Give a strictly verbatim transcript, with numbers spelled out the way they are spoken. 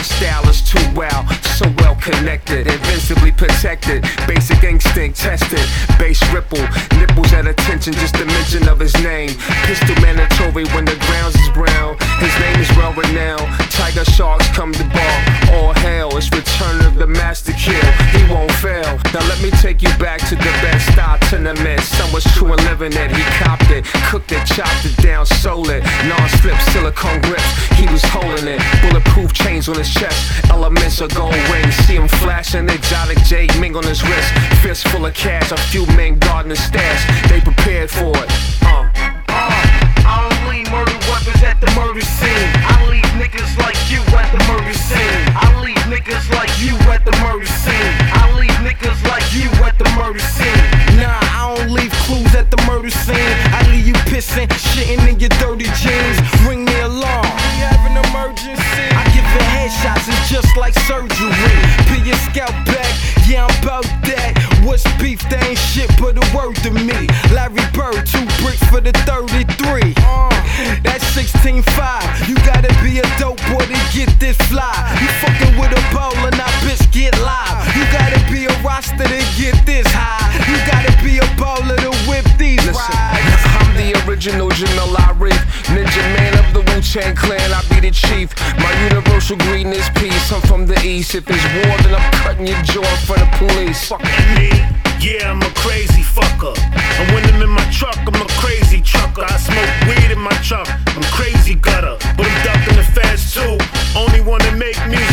style is too wild, so well connected, invincibly protected, basic instinct tested, bass ripple, nipples at attention, just the mention of his name. Pistol mandatory when the grounds is brown. His name is well renowned. Tiger sharks come to bar. All hail, it's return of the master kill. He won't fail. Now let me take you back to the best style tenement. Some was true and living it. He copped it, cooked it, chopped it down, sold it. Non-slip silicone grips, he was holding it. Bulletproof chains on his chest, elements of gold rings. See him flashing, exotic J Ming on his wrist. Fist full of cash, a few men guarding the stash. They prepared for it. Uh. I don't leave murder weapons at the murder scene. I leave niggas like you at the murder scene. I leave niggas like you at the murder scene. I leave niggas like you at the murder scene. Nah, I don't leave clues at the murder scene. I leave you pissing, shitting in your dirty jeans. Ring me along. We have an emergency. I give you headshots, it's just like surgery. Peel your scalp back, yeah, I'm about that. What's beef? They ain't shit but a word to me. Larry Bird, two bricks for the thirty-three. Uh, that's sixteen five. You gotta be a dope boy to get this fly. You fucking with a bowler, now bitch get live. You gotta be a roster to get this high. You gotta be a bowler to whip these Listen, rides. I'm the original Jamil Arif, ninja man of the Wu-Tang Clan. I be the chief. My universal greeting is peace. I'm from the east. If it's war, then I'm cutting your jaw in front of police. Fucking me. Yeah, I'm a crazy fucker. And when I'm in my truck, I'm a crazy trucker. I smoke weed in my truck, I'm crazy gutter. But I'm ducking the fast too. Only wanna make me